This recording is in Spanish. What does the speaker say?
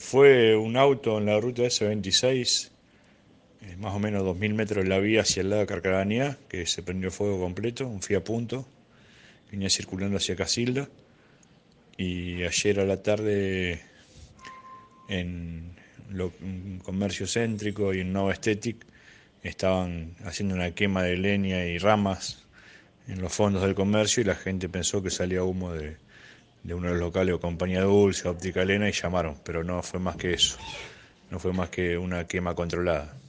Fue un auto en la ruta S26, más o menos 2000 metros de la vía hacia el lado de Carcarañá, que se prendió fuego completo, un Fiat Punto, venía circulando hacia Casilda. Y ayer a la tarde en un comercio céntrico y en Nova Aesthetic estaban haciendo una quema de leña y ramas en los fondos del comercio y la gente pensó que salía humo de uno de los locales o Compañía Dulce, Óptica Elena y llamaron, pero no fue más que eso, no fue más que una quema controlada.